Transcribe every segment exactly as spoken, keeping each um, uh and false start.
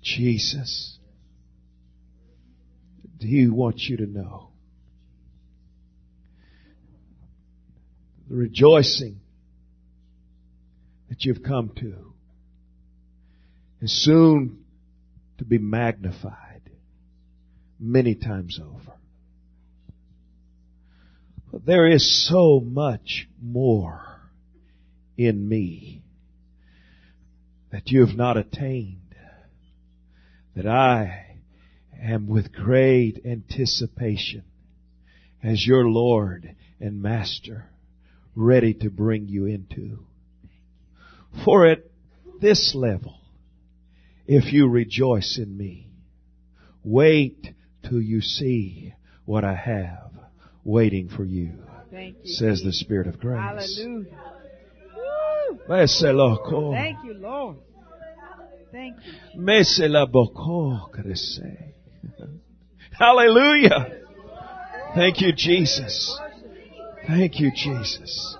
Jesus, He wants you to know the rejoicing that you've come to is soon to be magnified many times over. But there is so much more in me that you have not attained, that I am with great anticipation as your Lord and Master ready to bring you into. For at this level, if you rejoice in me, wait till you see what I have waiting for you, Thank you, says the Jesus. Spirit of grace. Hallelujah. Woo. Hallelujah. Thank you, Lord. Thank you. Hallelujah. Thank you, Jesus. Thank you, Jesus.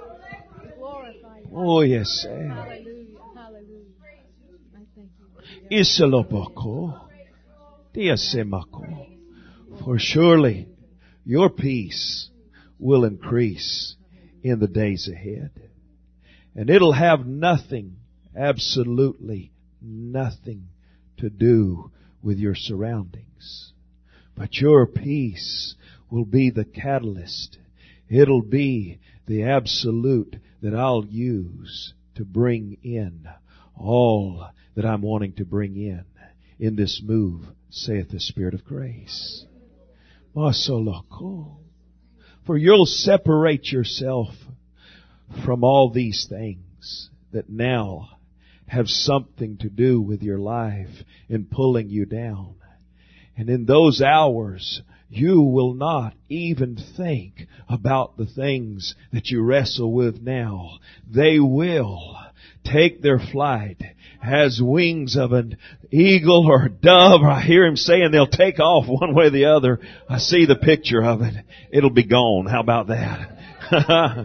Oh, yes. Hallelujah. Hallelujah. I thank you. Isaloboko. Diasemako. For surely your peace will increase in the days ahead. And it'll have nothing, absolutely nothing to do with your surroundings. But your peace will be the catalyst. It'll be the absolute that I'll use to bring in all that I'm wanting to bring in in this move, saith the Spirit of grace. Masoloko. For you'll separate yourself from all these things that now have something to do with your life and pulling you down. And in those hours, you will not even think about the things that you wrestle with now. They will take their flight as wings of an eagle or a dove, or I hear him saying they'll take off one way or the other. I see the picture of it. It'll be gone. How about that?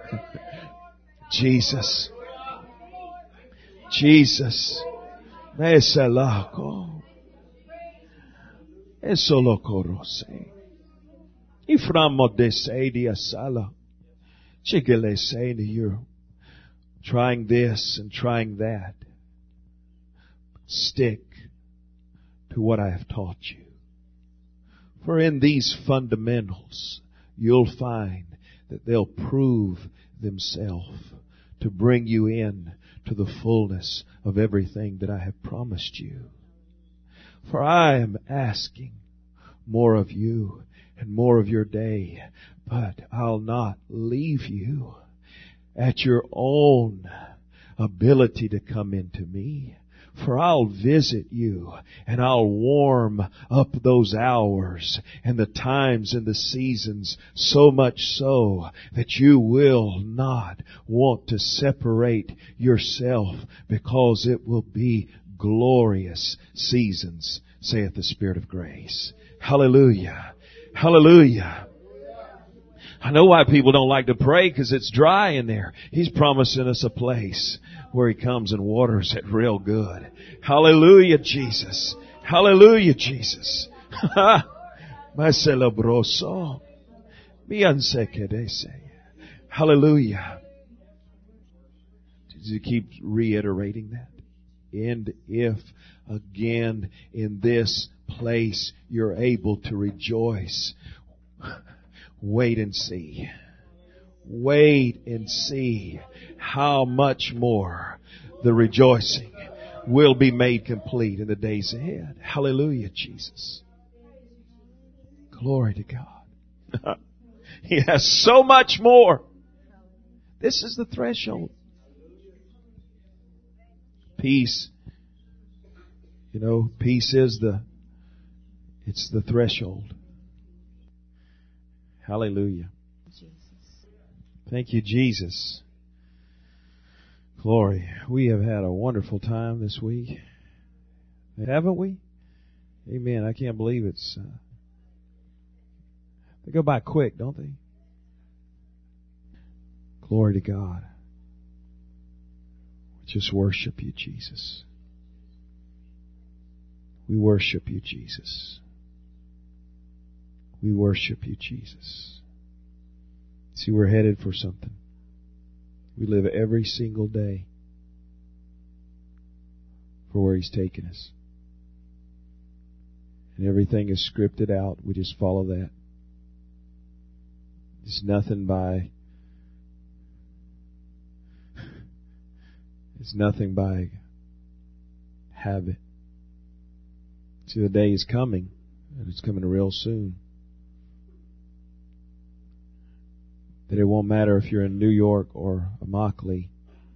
Jesus. Jesus. Mesalako. Esolokorose. Iframodeseidia sala. Chigele saying to you, trying this and trying that. Stick to what I have taught you. For in these fundamentals, you'll find that they'll prove themselves to bring you in to the fullness of everything that I have promised you. For I am asking more of you and more of your day, but I'll not leave you at your own ability to come into me. For I'll visit you and I'll warm up those hours and the times and the seasons so much so that you will not want to separate yourself, because it will be glorious seasons, saith the Spirit of grace. Hallelujah. Hallelujah. I know why people don't like to pray, because it's dry in there. He's promising us a place where He comes and waters it real good. Hallelujah, Jesus. Hallelujah, Jesus. Hallelujah. Did you keep reiterating that? And if again in this place you're able to rejoice, wait and see. Wait and see how much more the rejoicing will be made complete in the days ahead. Hallelujah, Jesus. Glory to God. He has so much more. This is the threshold. Peace. You know, peace is the, it's the threshold. Hallelujah. Thank you, Jesus. Glory. We have had a wonderful time this week. Haven't we? Amen. I can't believe it's... Uh, they go by quick, don't they? Glory to God. We just worship you, Jesus. We worship you, Jesus. We worship you, Jesus. See, we're headed for something. We live every single day for where He's taken us. And everything is scripted out. We just follow that. It's nothing by It's nothing by habit. See, the day is coming, and it's coming real soon, that it won't matter if you're in New York or Immokalee.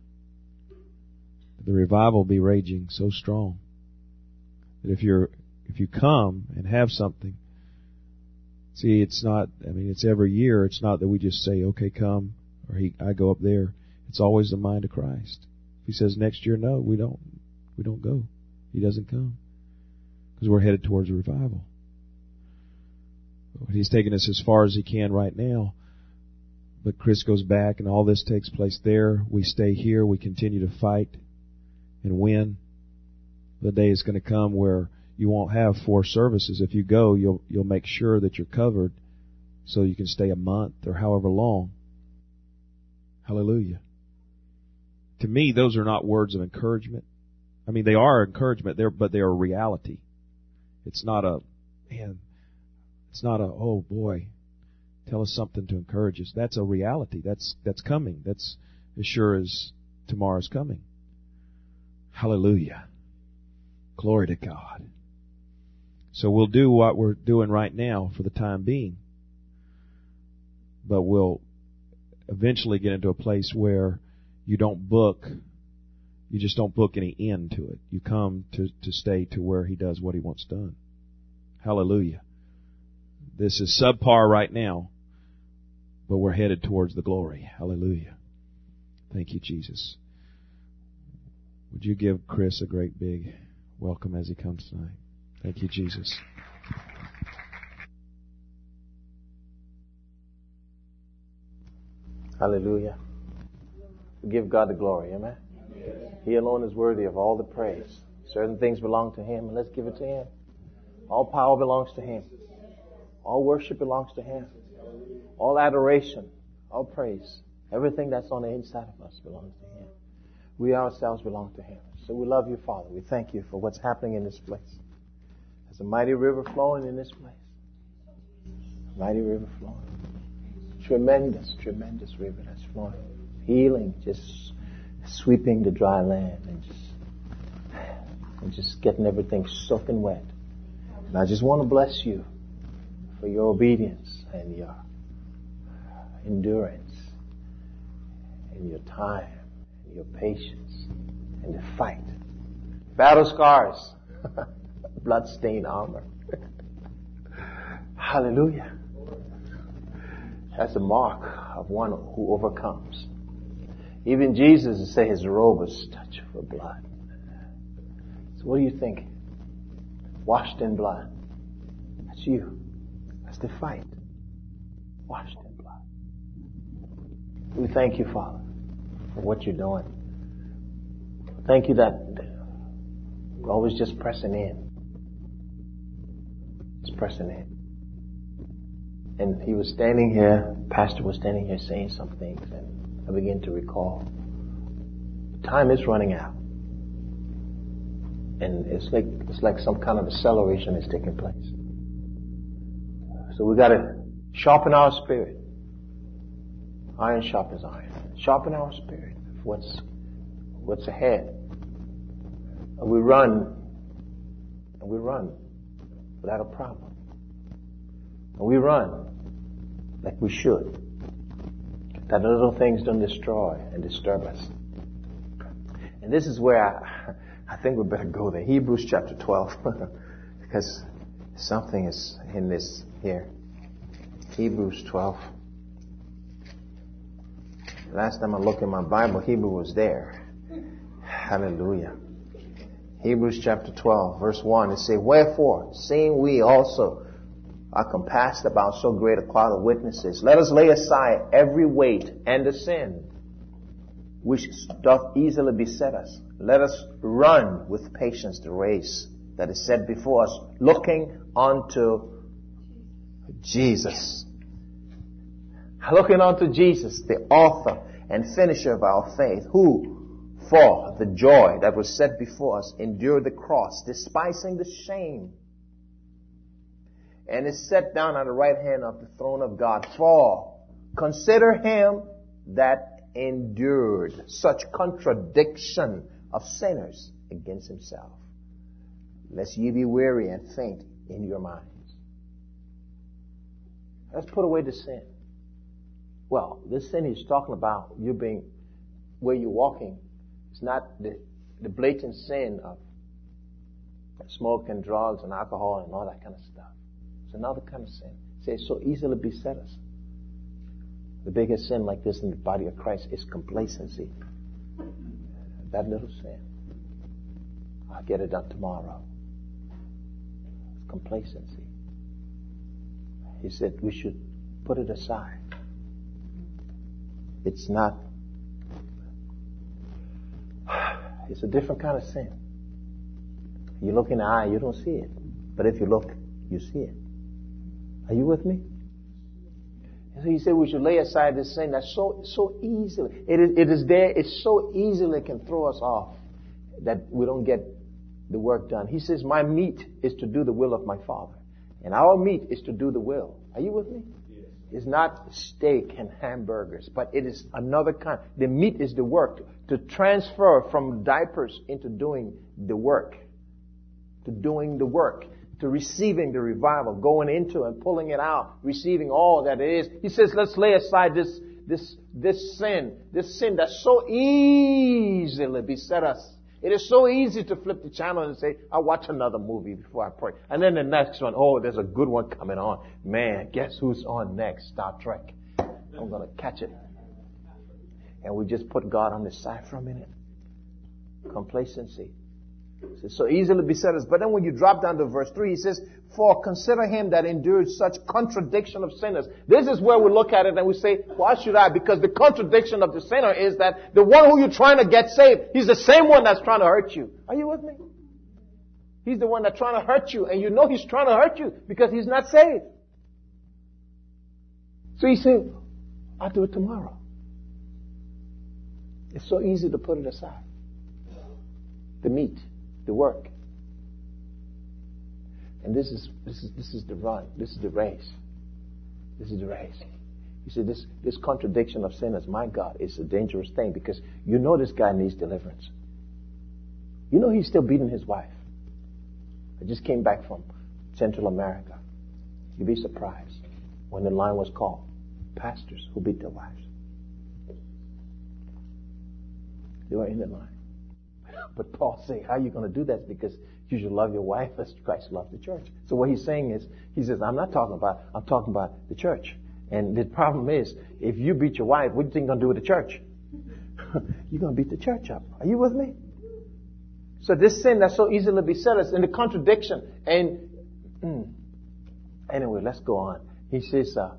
The revival will be raging so strong that if you're if you come and have something, see, it's not, I mean, it's every year. It's not that we just say, okay, come, or he, I go up there. It's always the mind of Christ. If He says next year, no, we don't, we don't go. He doesn't come. Because we're headed towards a revival. He's taken us as far as He can right now. But Chris goes back and all this takes place there. We stay here. We continue to fight and win. The day is going to come where you won't have four services. If you go, you'll you'll make sure that you're covered so you can stay a month or however long. Hallelujah. To me, those are not words of encouragement. I mean, they are encouragement, there, but they are reality. It's not a, man, it's not a, oh boy, tell us something to encourage us. That's a reality. That's that's coming. That's as sure as tomorrow's coming. Hallelujah. Glory to God. So we'll do what we're doing right now for the time being. But we'll eventually get into a place where you don't book, you just don't book any end to it. You come to, to stay to where He does what He wants done. Hallelujah. This is subpar right now, but we're headed towards the glory. Hallelujah. Thank you, Jesus. Would you give Chris a great big welcome as he comes tonight? Thank you, Jesus. Hallelujah. We give God the glory, amen? Amen. He alone is worthy of all the praise. Certain things belong to Him, and let's give it to Him. All power belongs to Him. All worship belongs to Him. All adoration, all praise, everything that's on the inside of us belongs to Him. We ourselves belong to Him. So we love you, Father. We thank you for what's happening in this place. There's a mighty river flowing in this place. A mighty river flowing. Tremendous, tremendous river that's flowing. Healing, just sweeping the dry land and just, and just getting everything soaking wet. And I just want to bless you for your obedience and your endurance and your time and your patience and the fight. Battle scars. Bloodstained armor. Hallelujah. That's the mark of one who overcomes. Even Jesus would say His robe was touched with blood. So what do you think? Washed in blood. That's you. That's the fight. Washed in blood. We thank you, Father, for what you're doing. Thank you that we're always just pressing in. Just pressing in. And he was standing here, Pastor was standing here saying some things, and I began to recall. Time is running out. And it's like it's like some kind of acceleration is taking place. So we gotta sharpen our spirit. Iron sharpens iron. Sharpen our spirit for what's what's ahead. And we run and we run without a problem. And we run like we should. That little things don't destroy and disturb us. And this is where I, I think we better go there. Hebrews chapter twelve. Because something is in this here. Hebrews twelve. Last time I looked in my Bible, Hebrew was there. Hallelujah. Hebrews chapter twelve, verse one. It says, wherefore, seeing we also are compassed about so great a cloud of witnesses, let us lay aside every weight and the sin which doth easily beset us. Let us run with patience the race that is set before us, looking unto Jesus. Looking unto Jesus, the author and finisher of our faith, who, for the joy that was set before us, endured the cross, despising the shame, and is set down on the right hand of the throne of God. For consider him that endured such contradiction of sinners against himself, lest ye be weary and faint in your minds. Let's put away the sin. Well, this sin he's talking about, you being where you're walking, it's not the, the blatant sin of smoke and drugs and alcohol and all that kind of stuff. It's another kind of sin. It says so easily beset us. The biggest sin like this in the body of Christ is complacency. That little sin. I'll get it done tomorrow. It's complacency. He said we should put it aside. It's not, it's a different kind of sin. You look in the eye, you don't see it. But if you look, you see it. Are you with me? And so he said we should lay aside this sin that's so so easily. It is, it is there, it's so easily it can throw us off that we don't get the work done. He says, my meat is to do the will of my Father. And our meat is to do the will. Are you with me? Yes. It's not steak and hamburgers, but it is another kind. The meat is the work. To, to transfer from diapers into doing the work. To doing the work. To receiving the revival. Going into and pulling it out. Receiving all that it is. He says, let's lay aside this, this, this sin. This sin that so easily beset us. It is so easy to flip the channel and say, I'll watch another movie before I pray. And then the next one, oh, there's a good one coming on. Man, guess who's on next? Star Trek. I'm going to catch it. And we just put God on the side for a minute. Complacency. It's so easily beset us. But then when you drop down to verse three, he says, for consider him that endured such contradiction of sinners. This is where we look at it and we say, why should I? Because the contradiction of the sinner is that the one who you're trying to get saved, he's the same one that's trying to hurt you. Are you with me? He's the one that's trying to hurt you, and you know he's trying to hurt you because he's not saved. So he said, I'll do it tomorrow. It's so easy to put it aside. The meat. The work. And this is this is this is the run. This is the race. This is the race. You see, this this contradiction of sinners, my God, is a dangerous thing because you know this guy needs deliverance. You know he's still beating his wife. I just came back from Central America. You'd be surprised when the line was called. Pastors who beat their wives. They were in the line. But Paul said, how are you going to do that? Because you should love your wife as Christ loved the church. So what he's saying is, he says, I'm not talking about, I'm talking about the church. And the problem is, if you beat your wife, what do you think you're going to do with the church? You're going to beat the church up. Are you with me? So this sin that so easily beset us in the contradiction. And mm, anyway, let's go on. He says, uh,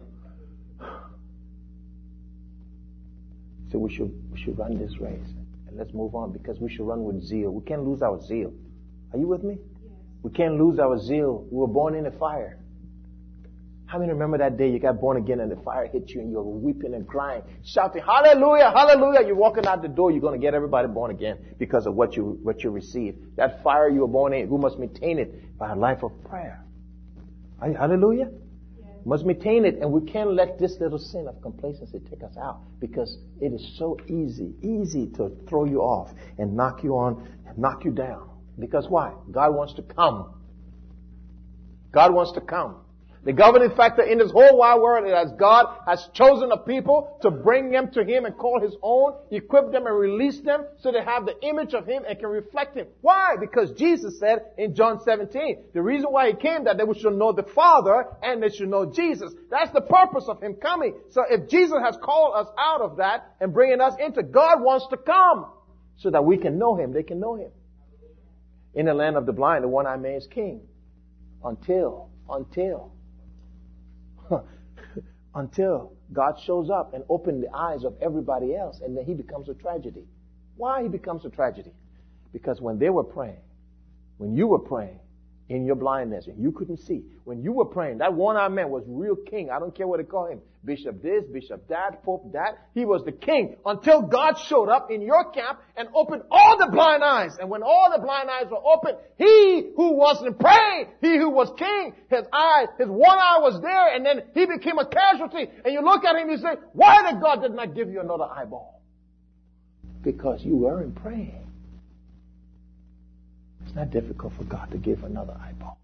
so we should we should run this race. Let's move on because we should run with zeal. We can't lose our zeal. Are you with me? Yes. We can't lose our zeal. We were born in the fire. How many remember that day you got born again and the fire hit you and you were weeping and crying, shouting, hallelujah, hallelujah. You're walking out the door. You're going to get everybody born again because of what you, what you received. That fire you were born in, we must maintain it by a life of prayer. Are you, hallelujah? Must maintain it, and we can't let this little sin of complacency take us out because it is so easy, easy to throw you off and knock you on, and knock you down. Because why? God wants to come. God wants to come. The governing factor in this whole wide world is that God has chosen a people to bring them to Him and call His own, equip them and release them so they have the image of Him and can reflect Him. Why? Because Jesus said in John seventeen, the reason why He came that they should know the Father and they should know Jesus. That's the purpose of Him coming. So if Jesus has called us out of that and bringing us into, God wants to come so that we can know Him, they can know Him. In the land of the blind, the one-eyed man is king. Until, until. Until God shows up and opens the eyes of everybody else, and then He becomes a tragedy. Why He becomes a tragedy? Because when they were praying, when you were praying in your blindness and you couldn't see, when you were praying, that one-eyed man was real king. I don't care what they call him. Bishop this, bishop that, pope that. He was the king until God showed up in your camp and opened all the blind eyes. And when all the blind eyes were opened, he who wasn't praying, he who was king, his eye, his one eye was there, and then he became a casualty. And you look at him and you say, why did God did not give you another eyeball? Because you weren't praying. It's not difficult for God to give another eyeball.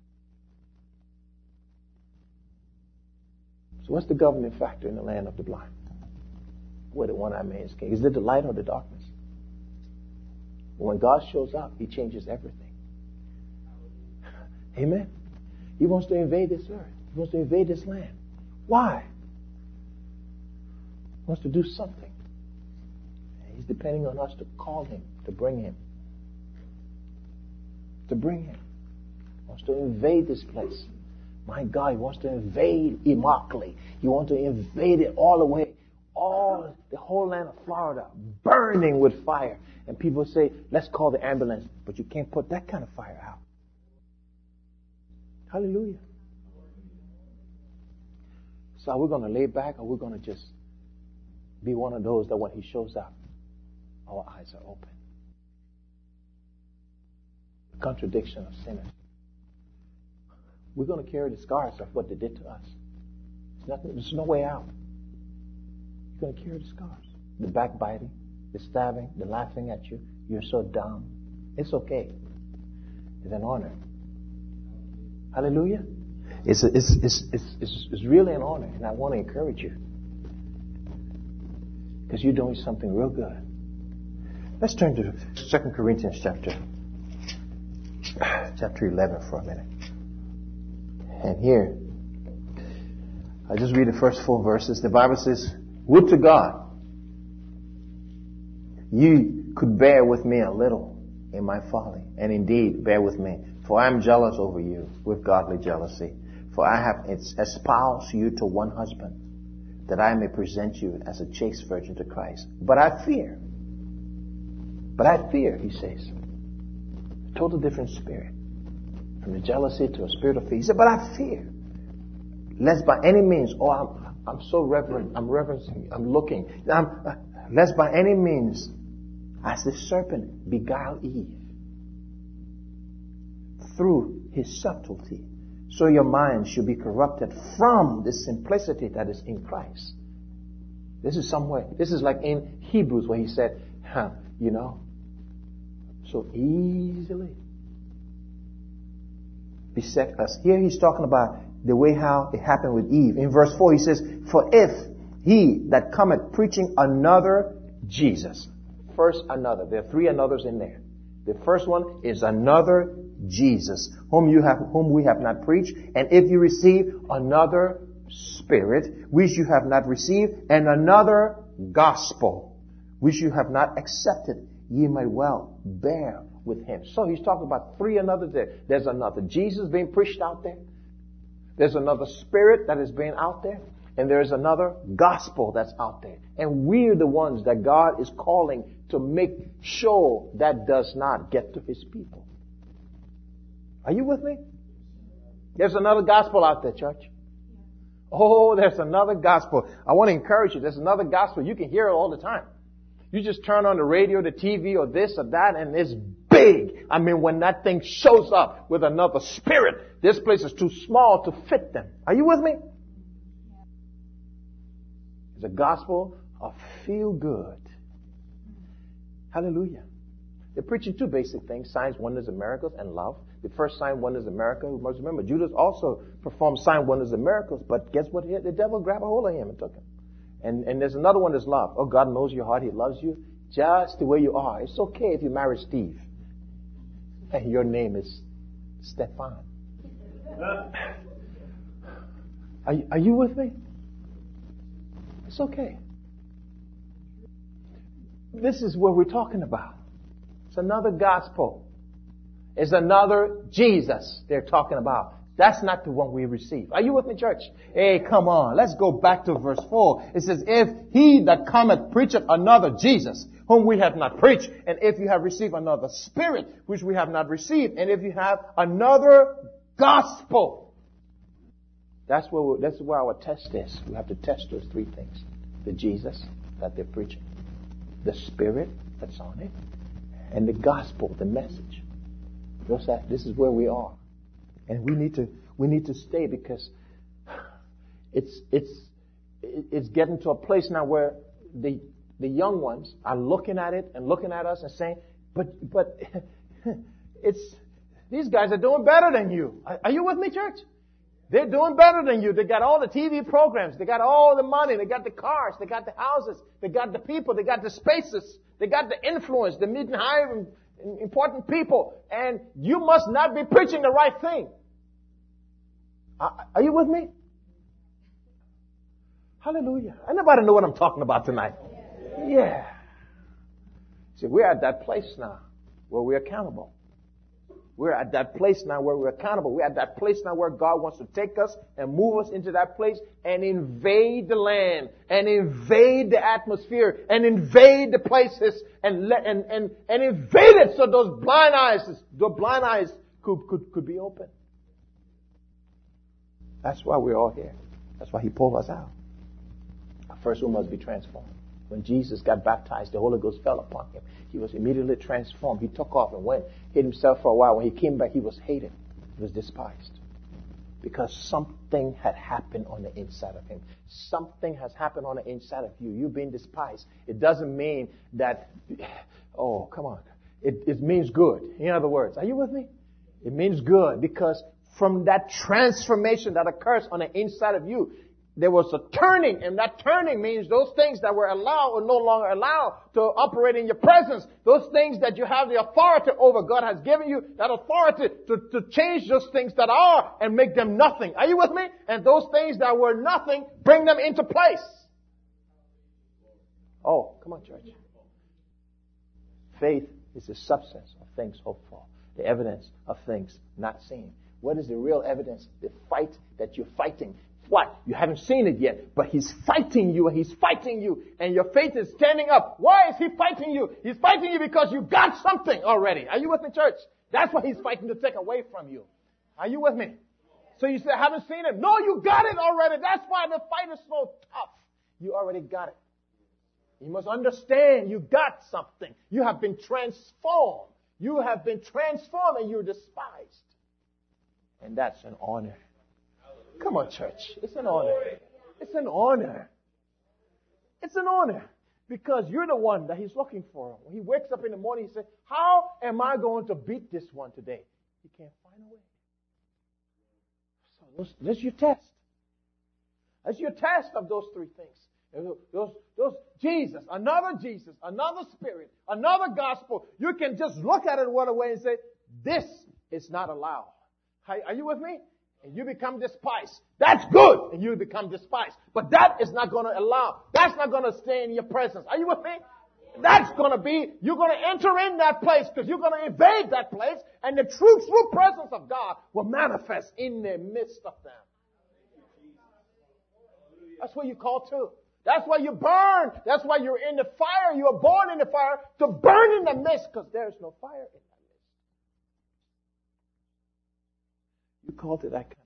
So what's the governing factor in the land of the blind? Where the one-eyed man is king. Is it the light or the darkness? When God shows up, He changes everything. Amen? He wants to invade this earth. He wants to invade this land. Why? He wants to do something. He's depending on us to call Him, to bring Him. To bring Him. He wants to invade this place. My God, He wants to invade Immokalee. He wants to invade it all the way, all the whole land of Florida, burning with fire. And people say, let's call the ambulance. But you can't put that kind of fire out. Hallelujah. So are we going to lay back, or are we going to just be one of those that when He shows up, our eyes are open? The contradiction of sinners. We're going to carry the scars of what they did to us. There's, nothing, there's no way out. You're going to carry the scars. The backbiting, the stabbing, the laughing at you. You're so dumb. It's okay. It's an honor. Hallelujah. It's, a, it's, it's, it's, it's, it's really an honor, and I want to encourage you. Because you're doing something real good. Let's turn to Second Corinthians chapter, chapter eleven for a minute. And here, I just read the first four verses. The Bible says, would to God you could bear with me a little in my folly, and indeed bear with me, for I am jealous over you with godly jealousy. For I have espoused you to one husband, that I may present you as a chaste virgin to Christ. But I fear, but I fear, he says, a total different spirit. From the jealousy to a spirit of fear. He said, but I fear, lest by any means, oh, I'm, I'm so reverent, I'm reverencing, I'm looking, I'm, uh, lest by any means, as the serpent beguiled Eve through his subtlety, so your mind should be corrupted from the simplicity that is in Christ. This is somewhere, this is like in Hebrews where he said, huh, you know, so easily beset us. Here he's talking about the way how it happened with Eve. In verse four he says, for if he that cometh preaching another Jesus. First another. There are three anothers in there. The first one is another Jesus, whom you have, whom we have not preached. And if you receive another spirit, which you have not received, and another gospel, which you have not accepted, ye might well bear with him. So he's talking about three another there. There's another Jesus being preached out there. There's another spirit that is being out there. And there's another gospel that's out there. And we're the ones that God is calling to make sure that does not get to His people. Are you with me? There's another gospel out there, church. Oh, there's another gospel. I want to encourage you. There's another gospel. You can hear it all the time. You just turn on the radio, the T V, or this or that, and it's big. I mean, when that thing shows up with another spirit, this place is too small to fit them. Are you with me? It's a gospel of feel good. Hallelujah. They're preaching two basic things: signs, wonders, and miracles, and love. The first sign, wonders, and miracles. You must remember, Judas also performed sign, wonders, and miracles. But guess what? The devil grabbed a hold of him and took him. And, and there's another one that's love. Oh, God knows your heart. He loves you just the way you are. It's okay if you marry Steve and your name is Stefan. Are, are you with me? It's okay. This is what we're talking about. It's another gospel. It's another Jesus they're talking about. That's not the one we receive. Are you with me, church? Hey, come on. Let's go back to verse four. It says, if he that cometh preacheth another Jesus, whom we have not preached, and if you have received another spirit, which we have not received, and if you have another gospel. That's where, we, that's where our test is. We have to test those three things. The Jesus that they're preaching, the spirit that's on it, and the gospel, the message. Notice that this is where we are. And we need to, we need to stay, because it's, it's, it's getting to a place now where the, the young ones are looking at it and looking at us and saying, but, but, it's, these guys are doing better than you. Are, are you with me, church? They're doing better than you. They got all the T V programs. They got all the money. They got the cars. They got the houses. They got the people. They got the spaces. They got the influence. They're meeting high important people, and you must not be preaching the right thing. Are you with me? Hallelujah. Anybody know what I'm talking about tonight? Yeah. See, we're at that place now where we're accountable. We're at that place now where we're accountable. We're at that place now where God wants to take us and move us into that place and invade the land and invade the atmosphere and invade the places and let, and, and, and invade it so those blind eyes, those blind eyes could, could, could be open. That's why we're all here. That's why He pulled us out. First, we must be transformed. When Jesus got baptized, the Holy Ghost fell upon Him. He was immediately transformed. He took off and went, hid himself for a while. When He came back, He was hated. He was despised. Because something had happened on the inside of Him. Something has happened on the inside of you. You've been despised. It doesn't mean that, oh, come on. It, it means good. In other words, are you with me? It means good, because from that transformation that occurs on the inside of you, there was a turning, and that turning means those things that were allowed are no longer allowed to operate in your presence. Those things that you have the authority over, God has given you that authority to, to change those things that are and make them nothing. Are you with me? And those things that were nothing, bring them into place. Oh, come on, church. Faith is the substance of things hoped for, the evidence of things not seen. What is the real evidence? The fight that you're fighting. What? You haven't seen it yet, but He's fighting you, and He's fighting you, and your faith is standing up. Why is He fighting you? He's fighting you because you got something already. Are you with me, church? That's what He's fighting to take away from you. Are you with me? So you say, I haven't seen it. No, you got it already. That's why the fight is so tough. You already got it. You must understand you got something. You have been transformed. You have been transformed, and you're despised. And that's an honor. Come on, church. It's an honor. It's an honor. It's an honor. Because you're the one that He's looking for. When He wakes up in the morning, He says, how am I going to beat this one today? He can't find a way. So those, that's your test. That's your test of those three things. Those, those Jesus, another Jesus, another Spirit, another gospel. You can just look at it one way and say, this is not allowed. Are you with me? And you become despised. That's good. And you become despised. But that is not going to allow. That's not going to stay in your presence. Are you with me? That's going to be, you're going to enter in that place because you're going to invade that place, and the true, true presence of God will manifest in the midst of them. That's what you call to. That's why you burn. That's why you're in the fire. You are born in the fire to burn in the midst, because there is no fire in that midst. You call to that kind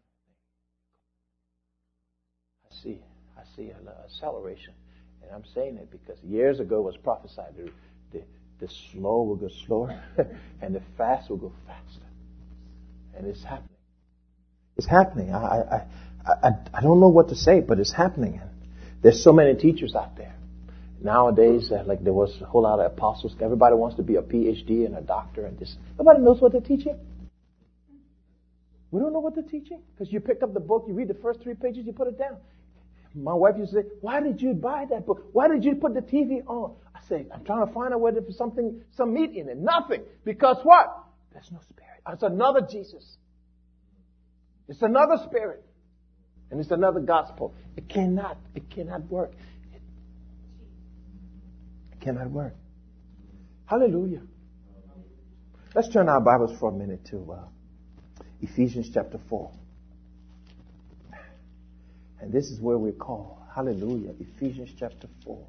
of thing. I see. I see an acceleration. And I'm saying it because years ago it was prophesied the, the, the slow will go slower and the fast will go faster. And it's happening. It's happening. I, I, I, I don't know what to say, but it's happening. And there's so many teachers out there. Nowadays, uh, like there was a whole lot of apostles. Everybody wants to be a P H D and a doctor and this. Nobody knows what they're teaching. We don't know what they're teaching. Because you pick up the book, you read the first three pages, you put it down. My wife used to say, why did you buy that book? Why did you put the T V on? I say, I'm trying to find out whether there's something, some meat in it. Nothing. Because what? There's no Spirit. It's another Jesus. It's another Spirit. And it's another gospel. It cannot, it cannot work. It, it cannot work. Hallelujah. Let's turn our Bibles for a minute to uh, Ephesians chapter four. And this is where we're called. Hallelujah. Ephesians chapter four.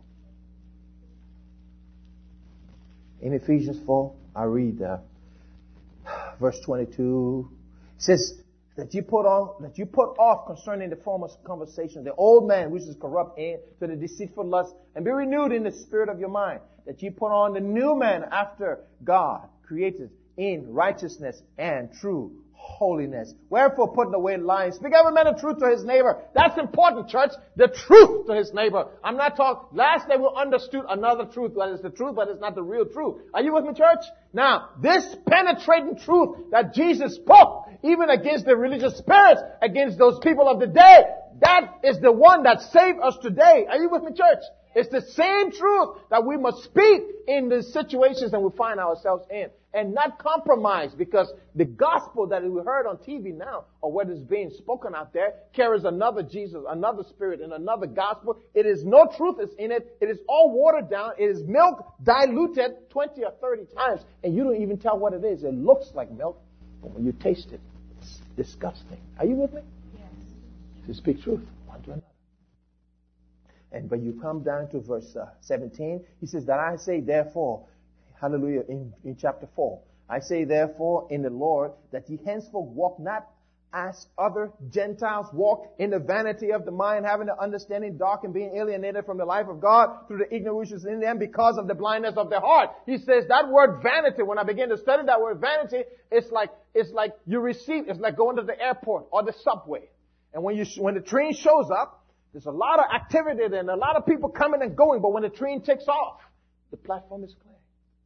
In Ephesians four, I read uh, verse twenty-two. It says that you put on, that you put off concerning the former conversation, the old man which is corrupt in to the deceitful lust, and be renewed in the spirit of your mind. That you put on the new man after God, created in righteousness and true holiness. Wherefore putting away lying, speak every man the truth to his neighbor. That's important, church. The truth to his neighbor. I'm not talking, last day we understood another truth. That is the truth, but it's not the real truth. Are you with me, church? Now, this penetrating truth that Jesus spoke, even against the religious spirits, against those people of the day, that is the one that saved us today. Are you with me, church? It's the same truth that we must speak in the situations that we find ourselves in. And not compromise, because the gospel that we heard on T V now, or what is being spoken out there, carries another Jesus, another spirit, and another gospel. It is no truth is in it. It is all watered down. It is milk diluted twenty or thirty times. And you don't even tell what it is. It looks like milk, but when you taste it, it's disgusting. Are you with me? Yes. To speak truth one to another. And but you come down to verse uh, seventeen. He says that I say therefore, hallelujah, in, in chapter four. I say therefore in the Lord that ye henceforth walk not as other Gentiles walk, in the vanity of the mind, having the understanding dark and being alienated from the life of God through the ignorance which is in them because of the blindness of their heart. He says that word vanity, when I begin to study that word vanity, it's like, it's like you receive, it's like going to the airport or the subway. And when you, when the train shows up, there's a lot of activity there and a lot of people coming and going, but when the train takes off, the platform is clear.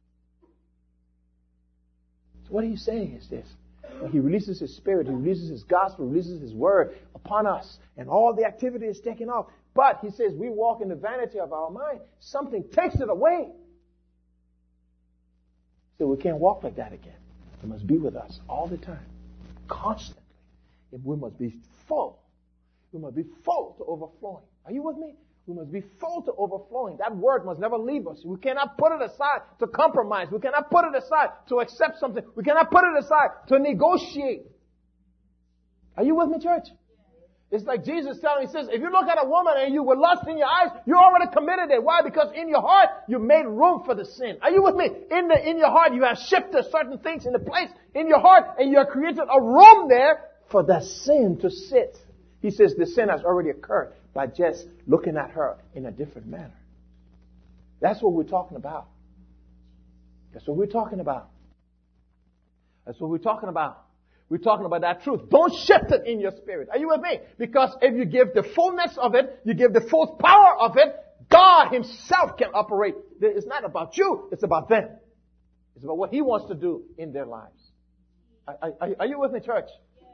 So what he's saying is this. When he releases his spirit, he releases his gospel, releases his word upon us, and all the activity is taken off. But he says we walk in the vanity of our mind. Something takes it away. So we can't walk like that again. It must be with us all the time, constantly. And we must be full. We must be full to overflowing. Are you with me? We must be full to overflowing. That word must never leave us. We cannot put it aside to compromise. We cannot put it aside to accept something. We cannot put it aside to negotiate. Are you with me, church? It's like Jesus telling, he says, if you look at a woman and you with lust in your eyes, you already committed it. Why? Because in your heart, you made room for the sin. Are you with me? In the, in your heart, you have shifted certain things into place in your heart, and you have created a room there for that sin to sit. He says the sin has already occurred by just looking at her in a different manner. That's what we're talking about. That's what we're talking about. That's what we're talking about. We're talking about that truth. Don't shift it in your spirit. Are you with me? Because if you give the fullness of it, you give the full power of it, God himself can operate. It's not about you. It's about them. It's about what he wants to do in their lives. Are, are, are you with me, church?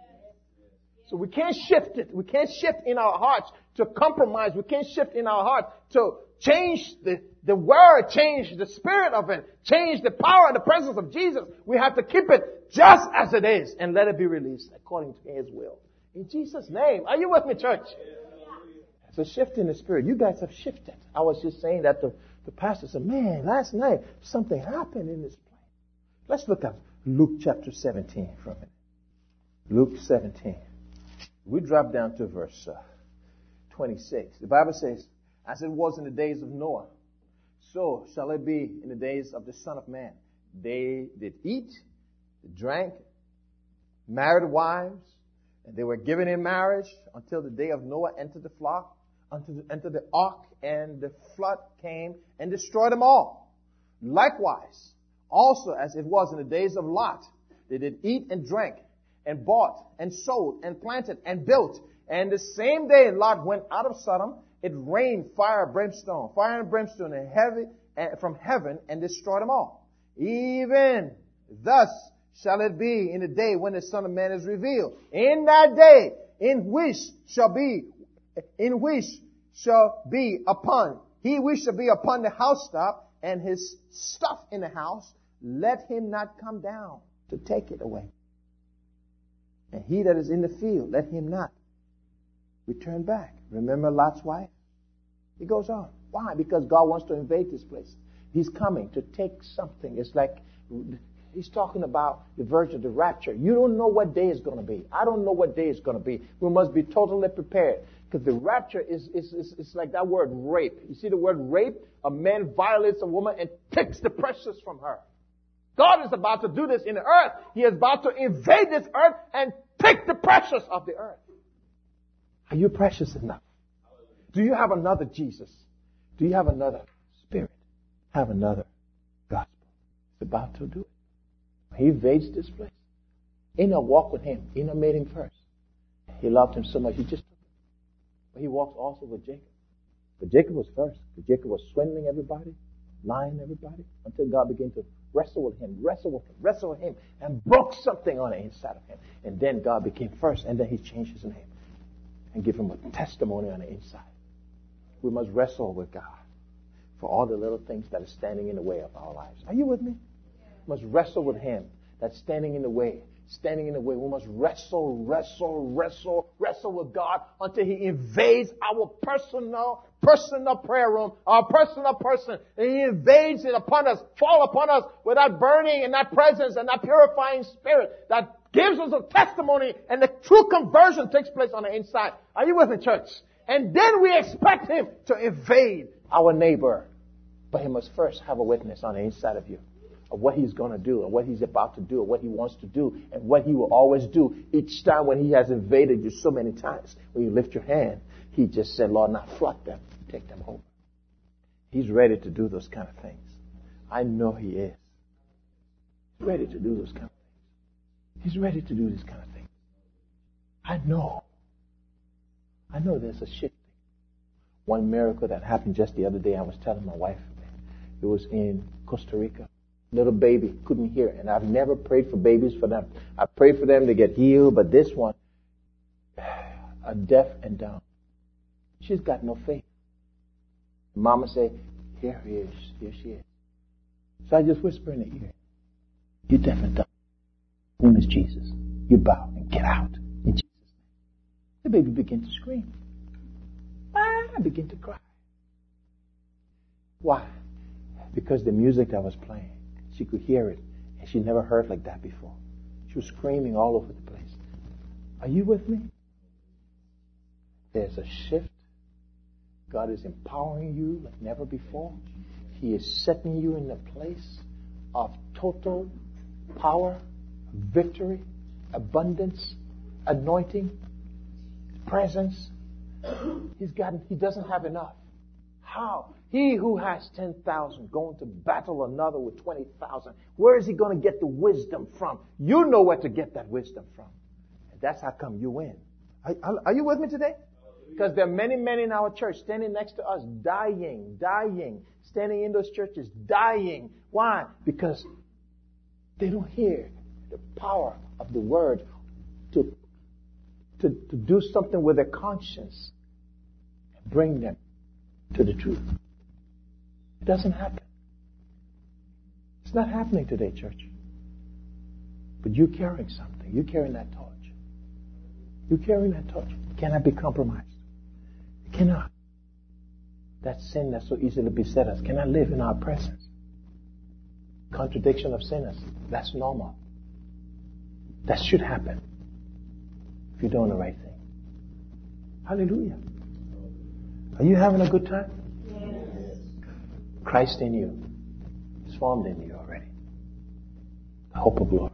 So we can't shift it. We can't shift in our hearts to compromise. We can't shift in our heart to change the, the word, change the spirit of it, change the power and the presence of Jesus. We have to keep it just as it is and let it be released according to his will. In Jesus' name. Are you with me, church? It's a shift in the spirit. You guys have shifted. I was just saying that the, the pastor said, man, last night something happened in this place. Let's look at Luke chapter seventeen for a minute. Luke seventeen. We drop down to verse uh, twenty-six. The Bible says, as it was in the days of Noah, so shall it be in the days of the Son of Man. They did eat, they drank, married wives, and they were given in marriage until the day of Noah entered the flock, until the, entered the ark, and the flood came and destroyed them all. Likewise, also as it was in the days of Lot, they did eat and drank, and bought, and sold, and planted, and built. And the same day Lot went out of Sodom, it rained fire, brimstone, fire and brimstone, and heavy uh, from heaven, and destroyed them all. Even thus shall it be in the day when the Son of Man is revealed. In that day, in which shall be, in which shall be upon, he which shall be upon the housetop, and his stuff in the house, let him not come down to take it away. And he that is in the field, let him not return back. Remember Lot's wife? He goes on. Why? Because God wants to invade this place. He's coming to take something. It's like He's talking about the verge of the rapture. You don't know what day it's going to be. I don't know what day it's going to be. We must be totally prepared. Because the rapture is, is, is, is like that word rape. You see the word rape? A man violates a woman and takes the precious from her. God is about to do this in the earth. He is about to invade this earth and take the precious of the earth. Are you precious enough? Do you have another Jesus? Do you have another Spirit? Have another gospel? He's about to do it. He invades this place. Enoch walked with him. Enoch made him first. He loved him so much, he just took him. But he walks also with Jacob. But Jacob was first. But Jacob was swindling everybody, lying everybody, until God began to wrestle with him, wrestle with him, wrestle with him, and broke something on the inside of him. And then God became first, and then he changed his name and give him a testimony on the inside. We must wrestle with God for all the little things that are standing in the way of our lives. Are you with me? We must wrestle with him that's standing in the way. Standing in the way. We must wrestle, wrestle, wrestle, wrestle with God until he invades our personal, personal prayer room, our personal person. And he invades it upon us, fall upon us with that burning and that presence and that purifying spirit that gives us a testimony, and the true conversion takes place on the inside. Are you with me, church? And then we expect him to invade our neighbor. But he must first have a witness on the inside of you of what he's going to do and what he's about to do and what he wants to do and what he will always do each time when he has invaded you so many times. When you lift your hand, he just said, Lord, now flood them. Take them over. He's ready to do those kind of things. I know he is. He's ready to do those kind of things. He's ready to do this kind of thing. I know. I know there's a shifting. One miracle that happened just the other day, I was telling my wife, it was in Costa Rica. Little baby couldn't hear. And I've never prayed for babies for them. I prayed for them to get healed, but this one, a deaf and dumb. She's got no faith. Mama said, here he is. Here she is. So I just whisper in the ear, you deaf and dumb. His name is Jesus. You bow and get out in Jesus' name. The baby began to scream. I began to cry. Why? Because the music that was playing, she could hear it, and she never heard like that before. She was screaming all over the place. Are you with me? There's a shift. God is empowering you like never before. He is setting you in a place of total power, victory, abundance, anointing, presence. He's gotten, he doesn't have enough. How? He who has ten thousand going to battle another with twenty thousand. Where is he going to get the wisdom from? You know where to get that wisdom from. And that's how come you win. Are, are you with me today? Because there are many men in our church standing next to us, dying, dying, standing in those churches, dying. Why? Because they don't hear the power of the word to, to, to do something with their conscience and bring them to the truth. It doesn't happen. It's not happening today, church. But you're carrying something. You're carrying that torch. You're carrying that torch. It cannot be compromised. It cannot. That sin that so easily beset us cannot live in our presence. Contradiction of sinners. That's normal. That should happen if you're doing the right thing. Hallelujah. Are you having a good time? Yes. Christ in you is formed in you already. The hope of glory.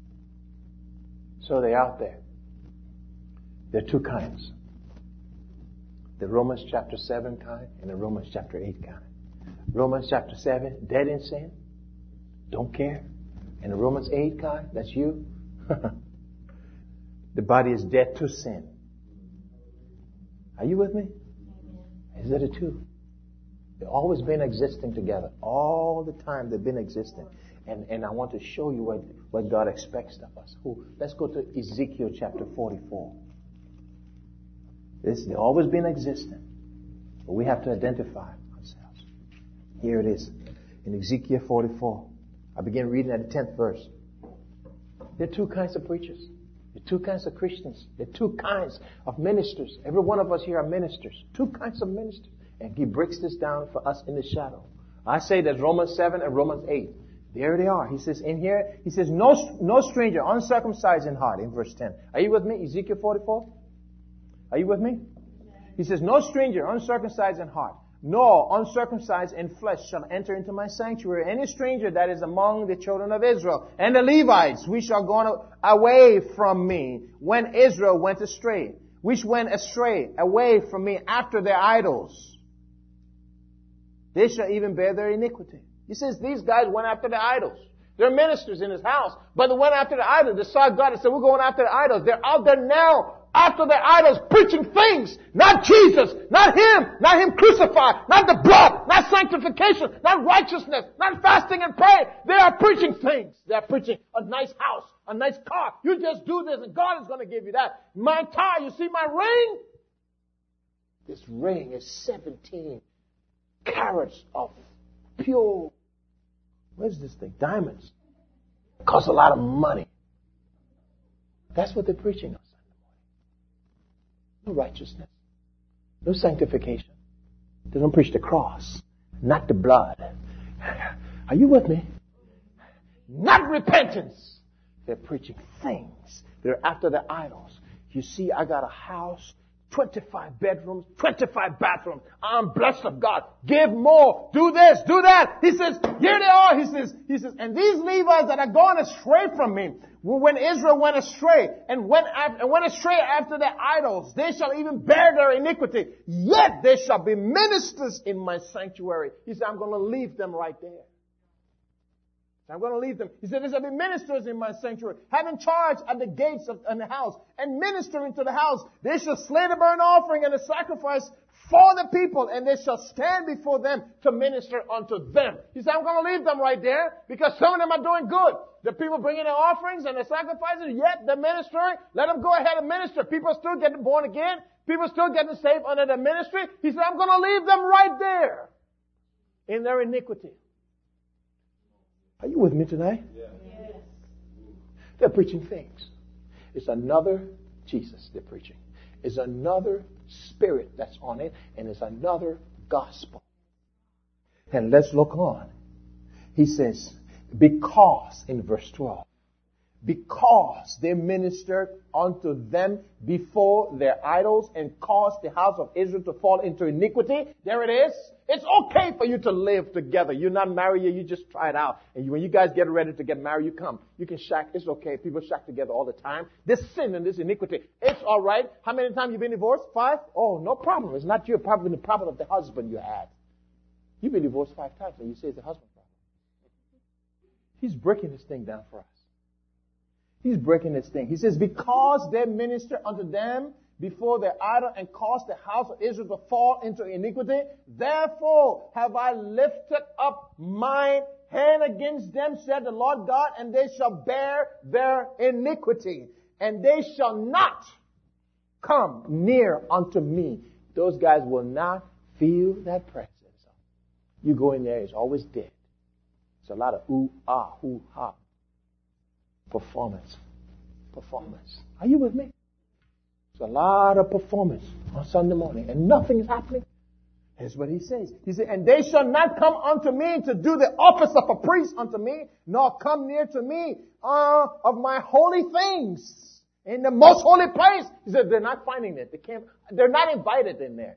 So they're out there. There are two kinds. The Romans chapter seven kind and the Romans chapter eight kind. Romans chapter seven, dead in sin. Don't care. And the Romans eight kind, that's you. The body is dead to sin. Are you with me? Is it a two? They've always been existing together. All the time they've been existing. And, and I want to show you what, what God expects of us. Who, let's go to Ezekiel chapter forty-four. This, they've always been existing. But we have to identify ourselves. Here it is. In Ezekiel forty-four. I begin reading at the tenth verse. There are two kinds of preachers. There are two kinds of Christians. There are two kinds of ministers. Every one of us here are ministers. Two kinds of ministers. And he breaks this down for us in the shadow. I say there's Romans seven and Romans eight. There they are. He says in here, he says, no, no stranger, uncircumcised in heart, in verse ten. Are you with me? Ezekiel forty-four? Are you with me? He says, no stranger, uncircumcised in heart, nor uncircumcised in flesh shall enter into my sanctuary. Any stranger that is among the children of Israel and the Levites, we shall go away from me when Israel went astray, which went astray away from me after their idols. They shall even bear their iniquity. He says these guys went after the idols. They're ministers in his house, but they went after the idols. They saw God and said, we're going after the idols. They're out there now after their idols, preaching things. Not Jesus, not Him, not Him crucified, not the blood, not sanctification, not righteousness, not fasting and prayer. They are preaching things. They are preaching a nice house, a nice car. You just do this and God is going to give you that. My tie, you see my ring? This ring is seventeen carats of pure, where's this thing? Diamonds. It costs a lot of money. That's what they're preaching on Sunday morning. No righteousness. No sanctification. They don't preach the cross. Not the blood. Are you with me? Not repentance. They're preaching things. They're after the idols. You see, I got a house, twenty-five bedrooms, twenty-five bathrooms. I'm blessed of God. Give more. Do this, do that. He says, here they are. He says, he says, and these Levites that are going astray from me, when Israel went astray and went after, and went astray after their idols, they shall even bear their iniquity. Yet they shall be ministers in my sanctuary. He said, I'm going to leave them right there. I'm going to leave them. He said, there shall be ministers in my sanctuary, having charge at the gates of in the house, and ministering to the house. They shall slay the burnt offering and the sacrifice for the people, and they shall stand before them to minister unto them. He said, I'm going to leave them right there, because some of them are doing good. The people bringing their offerings and their sacrifices, yet they're ministering. Let them go ahead and minister. People are still getting born again. People are still getting saved under their ministry. He said, I'm going to leave them right there in their iniquity. Are you with me tonight? Yes. They're preaching things. It's another Jesus they're preaching. It's another spirit that's on it, and it's another gospel. And let's look on. He says, because, in verse twelve, because they ministered unto them before their idols and caused the house of Israel to fall into iniquity. There it is. It's okay for you to live together. You're not married yet. You just try it out. And when you guys get ready to get married, you come. You can shack. It's okay. People shack together all the time. This sin and this iniquity, it's all right. How many times you been divorced? Five? Oh, no problem. It's not your problem. The problem of the husband you had. You've been divorced five times, and you say it's the husband's problem. He's breaking this thing down for us. He's breaking this thing. He says, because they minister unto them before their idol and caused the house of Israel to fall into iniquity, therefore have I lifted up mine hand against them, said the Lord God, and they shall bear their iniquity, and they shall not come near unto me. Those guys will not feel that presence. You go in there, it's always dead. It's a lot of ooh, ah, ooh, ha. Performance. Performance. Are you with me? There's a lot of performance on Sunday morning, and nothing is happening. Here's what he says. He said, and they shall not come unto me to do the office of a priest unto me, nor come near to me uh, of my holy things in the most holy place. He said, they're not finding it. They can't, they're not invited in there.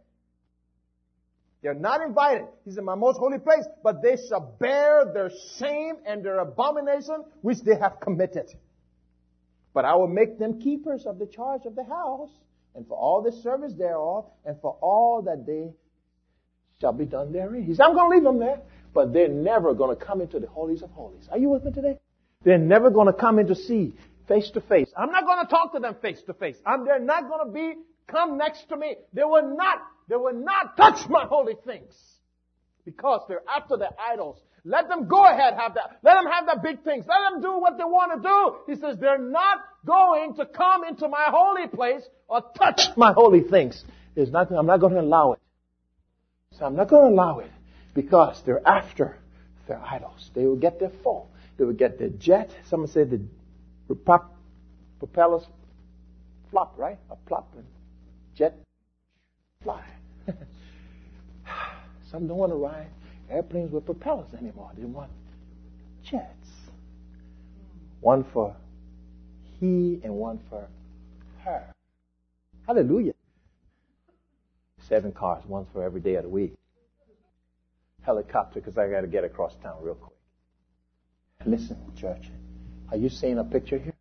They're not invited. He said, my most holy place, but they shall bear their shame and their abomination which they have committed. But I will make them keepers of the charge of the house, and for all the service thereof, and for all that they shall be done therein. He said, I'm going to leave them there, but they're never going to come into the holies of holies. Are you with me today? They're never going to come in to see face to face. I'm not going to talk to them face to face. I'm, they're not going to be, come next to me. They will not, they will not touch my holy things, because they're after the idols. Let them go ahead, have that. Let them have the big things. Let them do what they want to do. He says, they're not going to come into my holy place or touch my holy things. There's nothing, I'm not going to allow it. So I'm not going to allow it, because they're after their idols. They will get their full. They will get their jet. Someone said the prop, propellers flop, right? A plop and jet fly. Some don't want to ride airplanes with propellers anymore. They want jets. One for he and one for her. Hallelujah. Seven cars, one for every day of the week. Helicopter, because I got to get across town real quick. Listen, church. Are you seeing a picture here?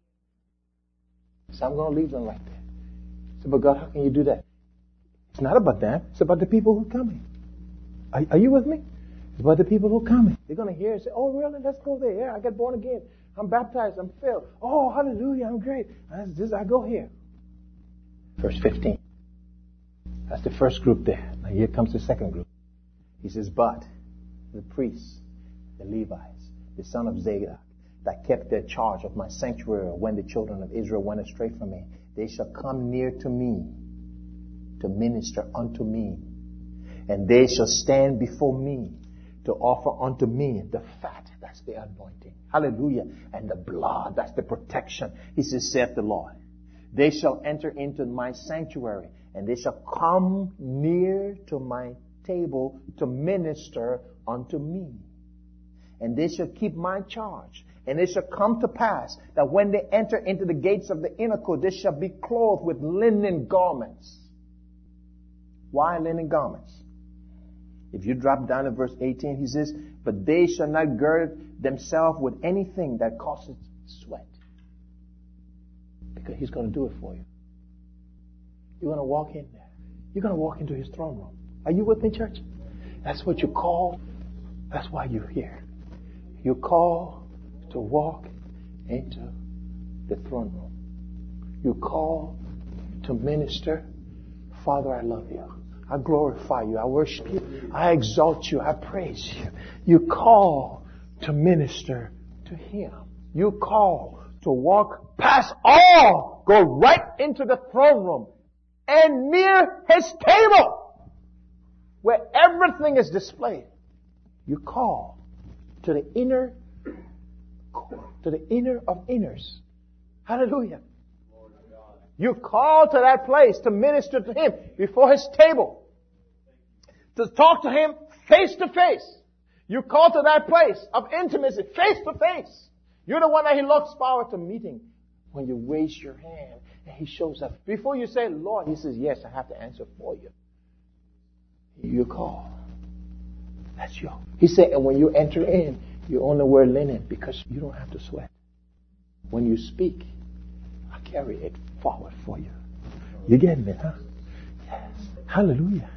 So I'm going to leave them like that. So, but God, how can you do that? It's not about them. It's about the people who are coming. Are, are you with me? It's about the people who are coming. They're going to hear and say, oh, really? Let's go there. Yeah, I got born again. I'm baptized. I'm filled. Oh, hallelujah. I'm great. I, just, I go here. Verse fifteen. That's the first group there. Now here comes the second group. He says, but the priests, the Levites, the son of Zadok, that kept their charge of my sanctuary when the children of Israel went astray from me, they shall come near to me to minister unto me. And they shall stand before me to offer unto me the fat, that's the anointing. Hallelujah. And the blood, that's the protection. He says, saith the Lord. They shall enter into my sanctuary, and they shall come near to my table to minister unto me. And they shall keep my charge. And it shall come to pass that when they enter into the gates of the inner court, they shall be clothed with linen garments. Why linen garments? If you drop down to verse eighteen, he says, but they shall not gird themselves with anything that causes sweat. Because he's going to do it for you. You're going to walk in there. You're going to walk into his throne room. Are you with me, church? That's what you're called. That's why you're here. You're called to walk into the throne room. You're called to minister. Father, I love you. I glorify you. I worship you. I exalt you. I praise you. You're called to minister to him. You're called to walk past all. Go right into the throne room and near his table where everything is displayed. You're called to the inner court, to the inner of inners. Hallelujah. You're called to that place to minister to him before his table. To talk to him face to face. You're called to that place of intimacy face to face. You're the one that he looks forward to meeting. When you raise your hand and he shows up. Before you say, Lord, he says, yes, I have to answer for you. You're called. That's you. He said, and when you enter in, you only wear linen because you don't have to sweat. When you speak, I carry it forward for you. You getting it, huh? Yes. Hallelujah.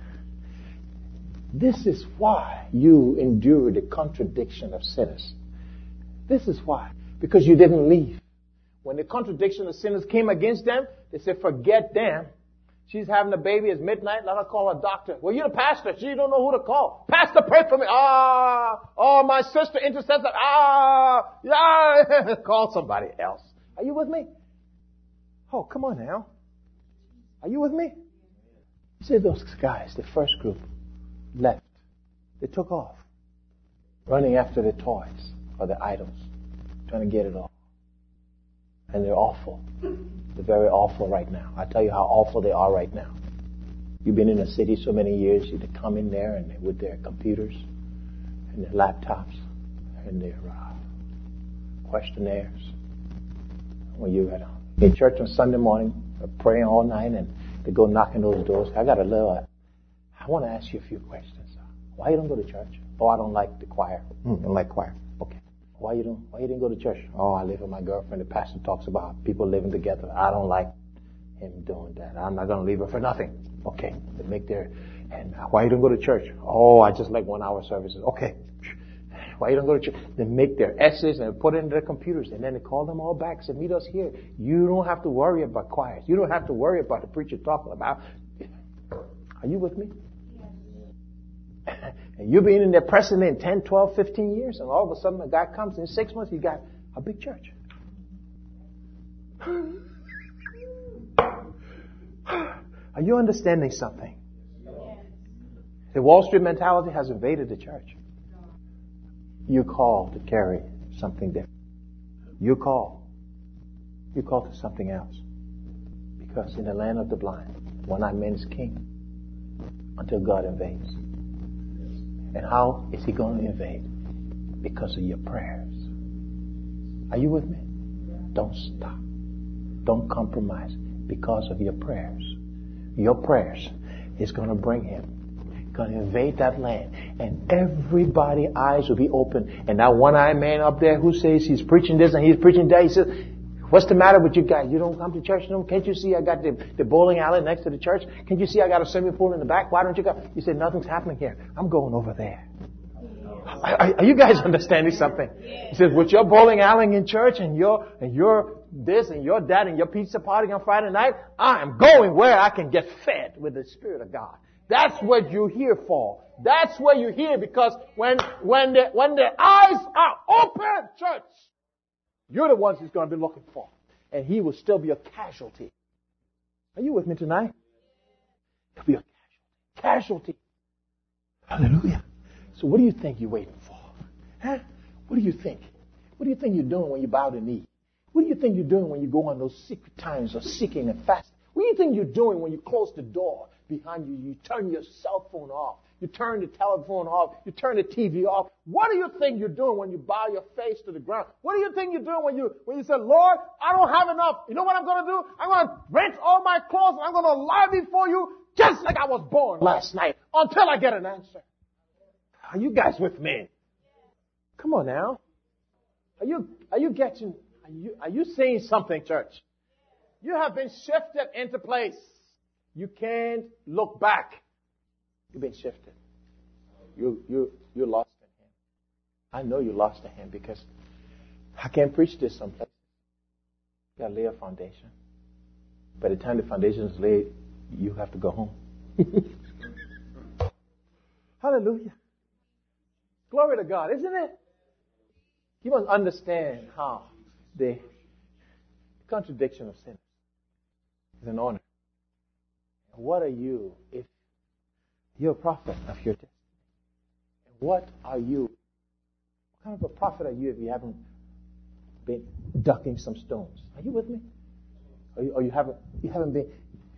This is why you endure the contradiction of sinners. This is why. Because you didn't leave. When the contradiction of sinners came against them, they said, forget them. She's having a baby. It's midnight. Let her call a doctor. Well, you're the pastor. She don't know who to call. Pastor, pray for me. Ah, oh, my sister intercessor. Ah, yeah. Call somebody else. Are you with me? Oh, come on now. Are you with me? See, those guys, the first group, left. They took off, running after the toys or the idols, trying to get it all. And they're awful. They're very awful right now. I tell you how awful they are right now. You've been in a city so many years, you come in there and with their computers and their laptops and their uh, questionnaires. When you at in church on Sunday morning, praying all night, and they go knocking those doors. I got a little. I want to ask you a few questions. Why you don't go to church? Oh, I don't like the choir. Mm, don't like choir. Okay. Why you don't? Why you didn't go to church? Oh, I live with my girlfriend. The pastor talks about people living together. I don't like him doing that. I'm not going to leave her for nothing. Okay. They make their. And why you don't go to church? Oh, I just like one hour services. Okay. Why you don't go to church? They make their essays and put it in their computers, and then they call them all back. Say, meet us here. You don't have to worry about choirs. You don't have to worry about the preacher talking about. Are you with me? And you've been in there pressing in ten, twelve, fifteen years, and all of a sudden a guy comes in six months, you got a big church. Are you understanding something? The Wall Street mentality has invaded the church. You're called to carry something different. You're called. You're called to something else. Because in the land of the blind, one-eyed man is king until God invades. And how is he going to invade? because of your prayers. Are you with me? Don't stop. Don't compromise because of your prayers. Your prayers is going to bring him. Going to invade that land. And everybody's eyes will be open. And that one-eyed man up there who says he's preaching this and he's preaching that, he says, what's the matter with you guys? You don't come to church no more? Can't you see I got the, the bowling alley next to the church? Can't you see I got a swimming pool in the back? Why don't you go? He said, nothing's happening here. I'm going over there. Are, are you guys understanding something? He says, with your bowling alley in church and your, and your this and your that and your pizza party on Friday night, I am going where I can get fed with the Spirit of God. That's what you're here for. That's what you're here because when, when the, when the eyes are open, church, you're the ones he's going to be looking for. And he will still be a casualty. Are you with me tonight? He'll be a casualty. Casualty. Hallelujah. So what do you think you're waiting for? Huh? What do you think? What do you think you're doing when you bow the knee? What do you think you're doing when you go on those secret times of seeking and fasting? What do you think you're doing when you close the door behind you? You turn your cell phone off. You turn the telephone off. You turn the T V off. What do you think you're doing when you bow your face to the ground? What do you think you're doing when you when you say, Lord, I don't have enough. You know what I'm going to do? I'm going to rent all my clothes and I'm going to lie before you just like I was born last night until I get an answer. Are you guys with me? Come on now. Are you are you getting are you are you saying something, church? You have been shifted into place. You can't look back. You've been shifted. You you you lost in him. I know you lost in him because I can't preach this someplace. You gotta lay a foundation. By the time the foundation is laid, you have to go home. Hallelujah. Glory to God, isn't it? You must understand how the contradiction of sin is an honor. What are you if you're a prophet of your destiny? And what are you? What kind of a prophet are you if you haven't been ducking some stones? Are you with me? Or you, or you haven't you haven't been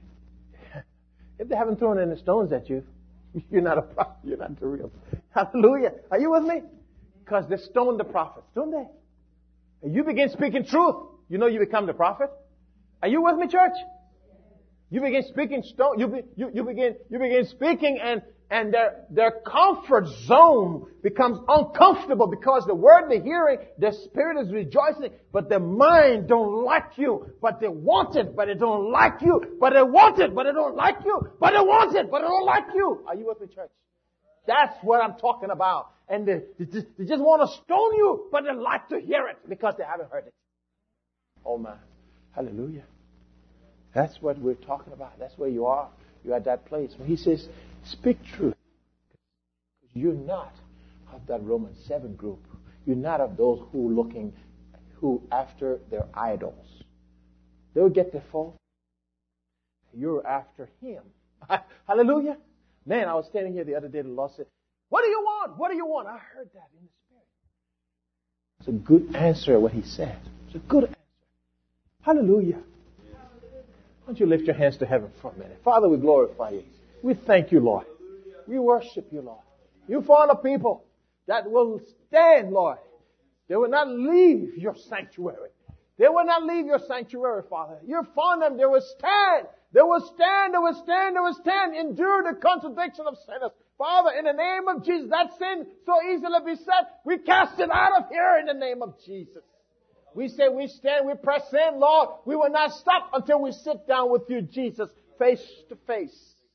if they haven't thrown any stones at you, you're not a prophet. You're not the real. Hallelujah. Are you with me? Because they stoned the prophets, don't they? And you begin speaking truth. You know you become the prophet. Are you with me, church? You begin speaking stone. You, be, you you begin you begin speaking, and and their their comfort zone becomes uncomfortable because the word they're hearing, their spirit is rejoicing, but their mind don't like you. But they want it, but they don't like you. But they want it, but they don't like you. But they want it, but they don't like you. Are you with me, church? That's what I'm talking about. And they, they, just, they just want to stone you, but they like to hear it because they haven't heard it. Oh my, hallelujah. That's what we're talking about. That's where you are. You're at that place. When he says, speak truth. You're not of that Romans seven group. You're not of those who looking, who after their idols. They'll get their fall. You're after him. Hallelujah. Man, I was standing here the other day. The Lord said, what do you want? What do you want? I heard that in the Spirit. It's a good answer what he said. It's a good answer. Hallelujah. Why don't you lift your hands to heaven for a minute? Father, we glorify you. We thank you, Lord. We worship you, Lord. You found a people that will stand, Lord. They will not leave your sanctuary. They will not leave your sanctuary, Father. You found them. They will stand. They will stand. They will stand. They will stand. Endure the contradiction of sinners. Father, in the name of Jesus, that sin so easily beset, we cast it out of here in the name of Jesus. We say we stand, we press in, Lord. We will not stop until we sit down with you, Jesus, face to face.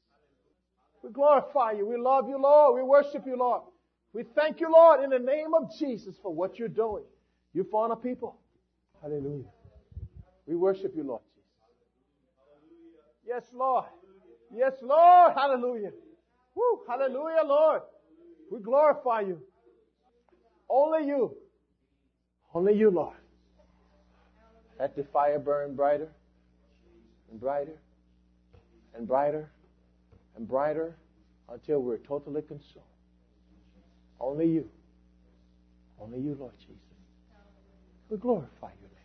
We glorify you. We love you, Lord. We worship you, Lord. We thank you, Lord, in the name of Jesus for what you're doing. You found a people. Hallelujah. We worship you, Lord Jesus. Yes, Lord. Yes, Lord. Hallelujah. Woo. Hallelujah, Lord. We glorify you. Only you. Only you, Lord. Let the fire burn brighter and brighter and brighter and brighter until we're totally consumed. Only you. Only you, Lord Jesus. We glorify you.